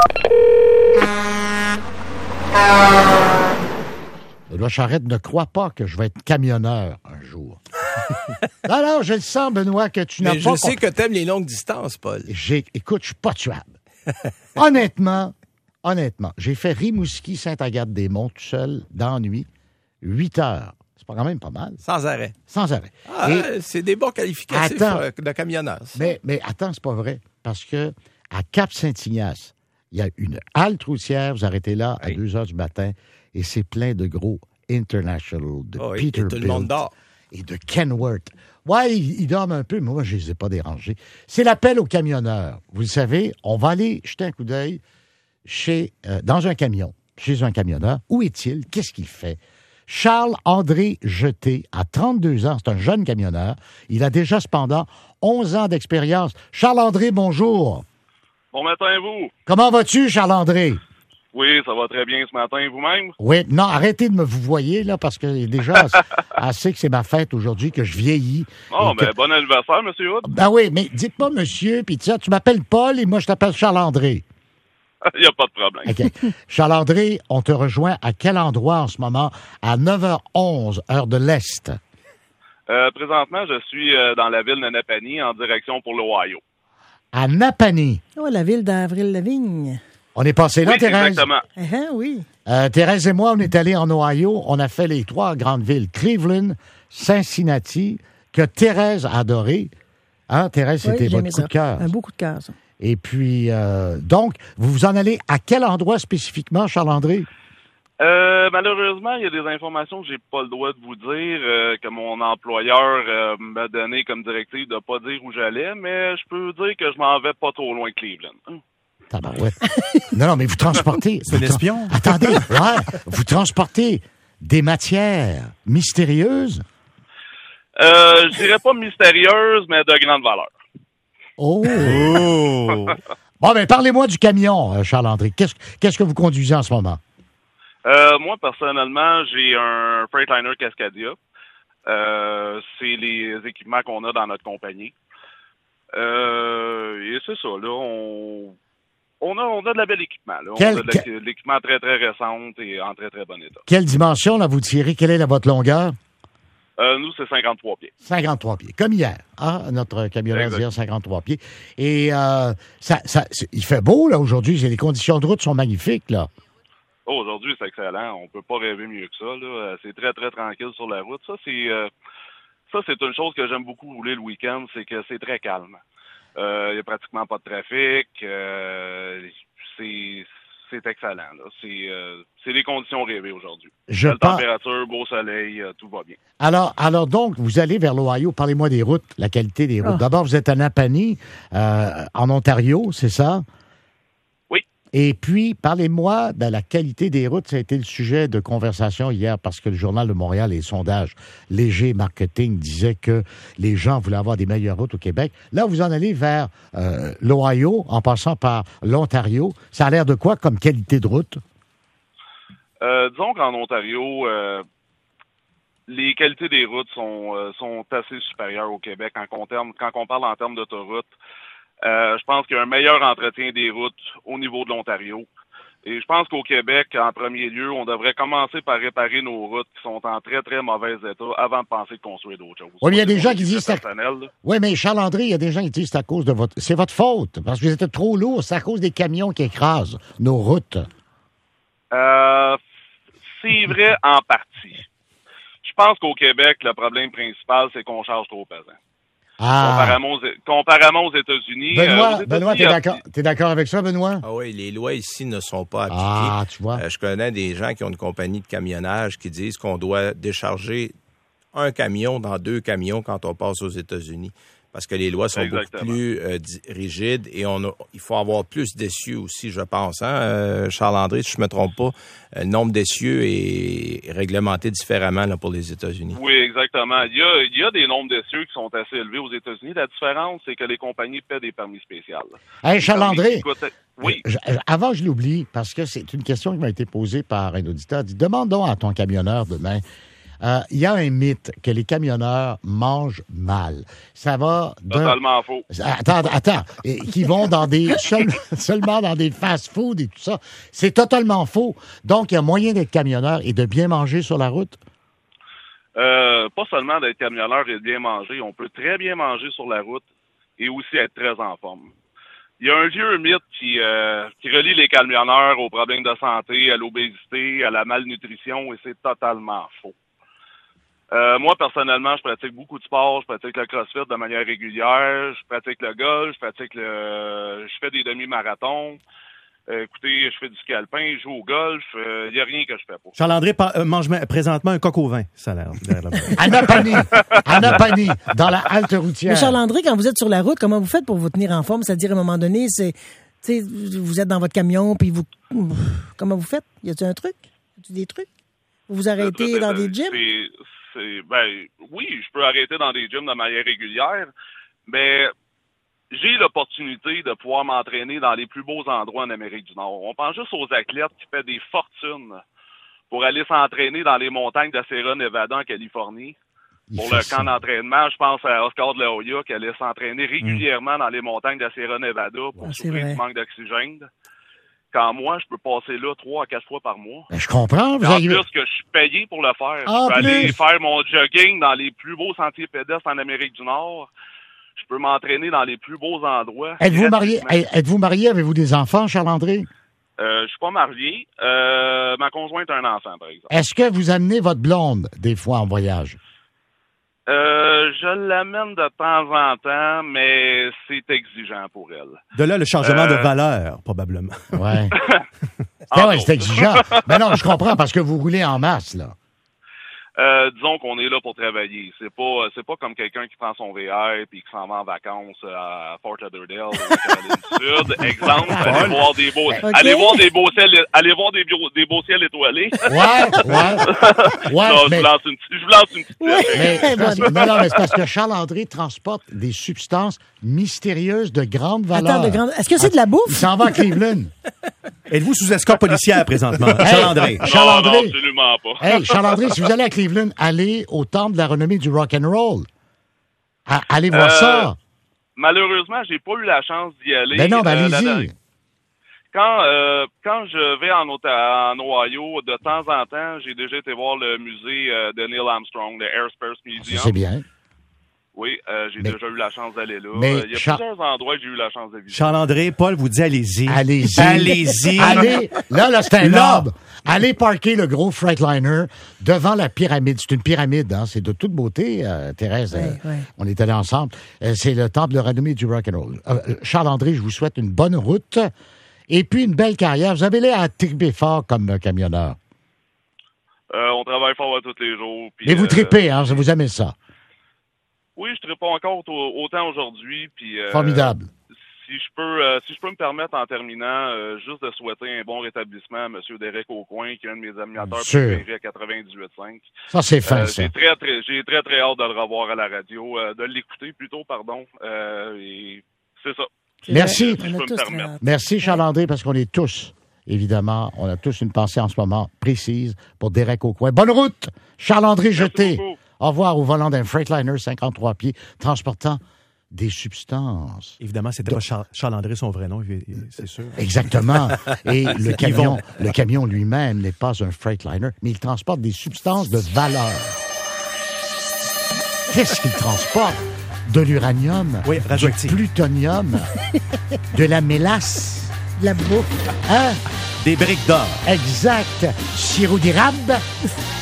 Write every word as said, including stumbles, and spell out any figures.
Benoît Charette ne croit pas que je vais être camionneur un jour. non, non, je le sens, Benoît, que tu n'as Mais pas... je sais que tu aimes les longues distances, Paul. J'ai... Écoute, je suis pas tuable. honnêtement, honnêtement, j'ai fait Rimouski-Sainte-Agathe-des-Monts tout seul, d'ennui, huit heures. C'est pas quand même pas mal. Sans arrêt. Sans arrêt. Ah, Et... c'est des bons qualificatifs Attends, de camionneur. mais, mais attends, c'est pas vrai. Parce que à Cap-Saint-Ignace, il y a une halte routière, vous arrêtez là à oui. deux heures du matin, et c'est plein de gros International, de Oh, oui, Peterbilt. tout le monde dort. Et de Kenworth. Ouais, ils, ils dorment un peu, mais moi, je ne les ai pas dérangés. C'est l'appel aux camionneurs. Vous le savez, on va aller jeter un coup d'œil chez, euh, dans un camion, chez un camionneur. Où est-il? Qu'est-ce qu'il fait? Charles-André Jeté, à trente-deux ans, c'est un jeune camionneur. Il a déjà, cependant, onze ans d'expérience. Charles-André, bonjour. Bon matin, vous. Comment vas-tu, Charles-André? Oui, ça va très bien ce matin, vous-même? Oui, non, arrêtez de me vous voyer, là, parce que déjà, assez, assez que c'est ma fête aujourd'hui, que je vieillis. Oh, ben, que... bon anniversaire, monsieur Hood. Ben oui, mais dites pas monsieur, puis tu m'appelles Paul et moi, je t'appelle Charles-André. Il n'y a pas de problème. OK. Charles-André, on te rejoint à quel endroit en ce moment? À neuf heures onze, heure de l'Est. Euh, présentement, je suis euh, dans la ville de Napanee, en direction pour l'Ohio. À Napanee. Oh, la ville d'Avril Lavigne. On est passé là, Oui, Thérèse? exactement. Ah, ah, oui. Euh, Thérèse et moi, on est allés en Ohio. On a fait les trois grandes villes, Cleveland, Cincinnati, que Thérèse a adoré. Hein, Thérèse, Oui, c'était j'ai votre aimé coup ça. de cœur. Un beau coup de cœur, ça. Et puis, euh, donc, vous vous en allez à quel endroit spécifiquement, Charles-André? Euh, malheureusement, il y a des informations que j'ai pas le droit de vous dire, euh, que mon employeur euh, m'a donné comme directive de pas dire où j'allais, mais je peux dire que je m'en vais pas trop loin de Cleveland. Tabarouette. non, non, mais vous transportez... C'est un vous tra- espion. Attendez, ouais, vous transportez des matières mystérieuses? Euh, je dirais pas mystérieuse, mais de grande valeur. Oh! Oh! Bon, ben parlez-moi du camion, euh, Charles-André. Qu'est-ce, qu'est-ce que vous conduisez en ce moment? Euh, moi, personnellement, j'ai un Freightliner Cascadia. Euh, c'est les équipements qu'on a dans notre compagnie. Euh, et c'est ça, là, on, on, a, on a de la belle équipement. Là. Quel- on a de quel- l'équipement très, très récent et en très, très bon état. Quelle dimension, là, vous tirez? Quelle est la, votre longueur? Euh, nous, c'est cinquante-trois pieds. cinquante-trois pieds, comme hier. Hein? Notre camionneur Exact. d'hier, cinquantre-trois pieds. Et euh, ça, ça, c'est- il fait beau, là, aujourd'hui. Les conditions de route sont magnifiques, là. Oh, aujourd'hui, c'est excellent. On peut pas rêver mieux que ça. Là. Euh, C'est très, très tranquille sur la route. Ça, c'est euh, ça, c'est une chose que j'aime beaucoup rouler le week-end, c'est que c'est très calme. Euh, Il y a pratiquement pas de trafic. Euh, c'est c'est excellent. Là. C'est euh, c'est les conditions rêvées aujourd'hui. Je Belle pense... température, beau soleil, euh, tout va bien. Alors, alors donc, vous allez vers l'Ohio. Parlez-moi des routes, la qualité des routes. Ah. D'abord, vous êtes à Napanee, euh, en Ontario, c'est ça? Oui. Et puis, parlez-moi de la qualité des routes. Ça a été le sujet de conversation hier parce que le Journal de Montréal, les sondages Léger Marketing disaient que les gens voulaient avoir des meilleures routes au Québec. Là, vous en allez vers euh, l'Ohio en passant par l'Ontario. Ça a l'air de quoi comme qualité de route? Euh, disons qu'en Ontario, euh, les qualités des routes sont, euh, sont assez supérieures au Québec en con- terme- quand on parle en termes d'autoroute. Euh, je pense qu'il y a un meilleur entretien des routes au niveau de l'Ontario. Et je pense qu'au Québec, en premier lieu, on devrait commencer par réparer nos routes qui sont en très, très mauvais état avant de penser de construire d'autres choses. Oui, mais il y a des C'est gens mon qui avis disent très ça- personnel, là. Oui, mais Charles-André, il y a des gens qui disent que c'est à cause de votre... C'est votre faute, parce que vous êtes trop lourd. C'est à cause des camions qui écrasent nos routes. Euh, c'est vrai en partie. Je pense qu'au Québec, le problème principal, c'est qu'on charge trop pesant. Ah! Comparément, aux, comparément aux États-Unis. Benoît, euh, aux Benoît, t'es États-Unis, d'accord, t'es d'accord avec ça, Benoît? Ah oui, les lois ici ne sont pas appliquées. Ah, tu vois. Euh, je connais des gens qui ont une compagnie de camionnage qui disent qu'on doit décharger un camion dans deux camions quand on passe aux États-Unis. Parce que les lois sont Exactement. beaucoup plus euh, di- rigides et on a, il faut avoir plus d'essieux aussi, je pense. Hein? Euh, Charles-André, si je ne me trompe pas, euh, le nombre d'essieux est réglementé différemment là, pour les États-Unis. Oui, exactement. Il y a, il y a des nombres d'essieux qui sont assez élevés aux États-Unis. La différence, c'est que les compagnies paient des permis spéciaux. Hey, Permis Charles-André, qui coûtent- Oui. je- avant je l'oublie, parce que c'est une question qui m'a été posée par un auditeur. Il dit, demande donc à ton camionneur demain, Euh, Il y a un mythe que les camionneurs mangent mal. Ça va... d'un- Totalement faux. Attends, attends. Et qui vont dans des seul- seulement dans des fast-food et tout ça. C'est totalement faux. Donc, il y a moyen d'être camionneur et de bien manger sur la route. Euh, pas seulement d'être camionneur et de bien manger, on peut très bien manger sur la route et aussi être très en forme. Il y a un vieux mythe qui, euh, qui relie les camionneurs aux problèmes de santé, à l'obésité, à la malnutrition, et c'est totalement faux. Euh, moi, personnellement, je pratique beaucoup de sport, je pratique le crossfit de manière régulière, je pratique le golf, je pratique le... je fais des demi-marathons. Euh, écoutez, je fais du ski alpin, je joue au golf, il euh, n'y a rien que je fais pas. Charles-André pa- euh, mange ma- présentement un coq au vin. Ça a l'air. À Napani. À Napani, dans la halte routière. Mais Charles-André, quand vous êtes sur la route, comment vous faites pour vous tenir en forme? C'est-à-dire, à un moment donné, c'est, tu sais, vous êtes dans votre camion, puis vous... Comment vous faites? Y a-t-il un truc? Y a-t-il des trucs? Vous vous arrêtez dans des gyms? C'est, c'est, ben, oui, je peux arrêter dans des gyms de manière régulière, mais j'ai l'opportunité de pouvoir m'entraîner dans les plus beaux endroits en Amérique du Nord. On pense juste aux athlètes qui paient des fortunes pour aller s'entraîner dans les montagnes de Sierra Nevada en Californie. Il Pour fait le ça. camp d'entraînement, je pense à Oscar de la Hoya qui allait s'entraîner régulièrement dans les montagnes de Sierra Nevada pour Ah, c'est souffrir vrai. du manque d'oxygène. Quand moi, je peux passer là trois à quatre fois par mois. Ben, je comprends. Vous En avez... plus que je suis payé pour le faire. En je peux aller plus. faire mon jogging dans les plus beaux sentiers pédestres en Amérique du Nord. Je peux m'entraîner dans les plus beaux endroits. Êtes-vous marié? gratuitement. Êtes-vous marié? Avez-vous des enfants, Charles-André? Euh, je suis pas marié. Euh, ma conjointe a un enfant, par exemple. Est-ce que vous amenez votre blonde des fois en voyage? Euh, je l'amène de temps en temps, mais c'est exigeant pour elle. De là, le changement Euh, de valeur, probablement. Ouais. En Ah ouais, gros. c'est exigeant. Mais non, je comprends parce que vous roulez en masse, là. Euh, disons qu'on est là pour travailler. C'est pas, c'est pas comme quelqu'un qui prend son V R puis qui s'en va en vacances à Fort Lauderdale, en Caroline du Sud. Exemple, aller voir des beaux, Ok. aller voir des beaux ciels, aller voir des, beaux- des beaux ciels étoilés. Ouais, ouais. Ouais, non, je mais, vous lance une, petite- je vous lance une petite. Ouais. mais c'est parce- Bonne. non, non, mais c'est parce que Charles-André transporte des substances mystérieuses de grande valeur. Attends, de grande... Est-ce que c'est de la Il bouffe? s'en va à Cleveland. Êtes-vous sous escorte policière présentement? Hey, Charles-André. Non, Charles-André. non, absolument pas. Hey, Charles-André, si vous allez à Cleveland, allez au temple de la renommée du rock and roll. À- allez voir Euh, ça. Malheureusement, j'ai pas eu la chance d'y aller. Ben non, ben Euh, la- allez-y. Quand, euh, quand je vais en, Ota- en Ohio, de temps en temps, j'ai déjà été voir le musée euh, de Neil Armstrong, le Air Space Ça, Museum. c'est bien. Oui, euh, j'ai Mais- déjà eu la chance d'aller là. mais Euh, Il y a Char- plusieurs endroits que j'ai eu la chance de visiter. Charles-André, Paul vous dit allez-y. Allez-y. Allez-y. Allez, là, là, c'est un Là. arbre. Allez parquer le gros Freightliner devant la pyramide. C'est une pyramide, hein. C'est de toute beauté, euh, Thérèse. Ouais, euh, ouais. On est allés ensemble. Euh, c'est le temple de renommée du rock'n'roll. Euh, Charles-André, je vous souhaite une bonne route et puis une belle carrière. Vous avez l'air à triper fort comme euh, camionneur. Euh, on travaille fort à tous les jours. puis, Mais vous euh, tripez, hein. Vous aimez ça. Oui, je tripe pas encore au- autant aujourd'hui. Puis, euh, Formidable. Si je peux, euh, si je peux me permettre en terminant, euh, juste de souhaiter un bon rétablissement à M. Derek Aucoin, qui est un de mes animateurs Sûr. préférés à quatre-vingt-dix-huit virgule cinq. Ça, c'est fin, Euh, ça. j'ai très, très, j'ai très, très hâte de le revoir à la radio, euh, de l'écouter plutôt, pardon. Euh, et c'est ça. C'est Merci. vrai, on a Je peux me tous très permettre. hâte. Merci, Charles-André, parce qu'on est tous, évidemment, on a tous une pensée en ce moment précise pour Derek Aucoin. Bonne route, Charles-André Jeté. beaucoup. Au revoir au volant d'un Freightliner cinquante-trois pieds transportant des substances. Évidemment, c'était pas Char- Charles-André son vrai nom, c'est sûr. Exactement. Et le Yvon. camion, le camion lui-même n'est pas un Freightliner, mais il transporte des substances de valeur. Qu'est-ce qu'il transporte? De l'uranium, Oui, du radioactif. plutonium, de la mélasse. De la bouffe. Hein? Des briques d'or. Exact. Sirop d'érable.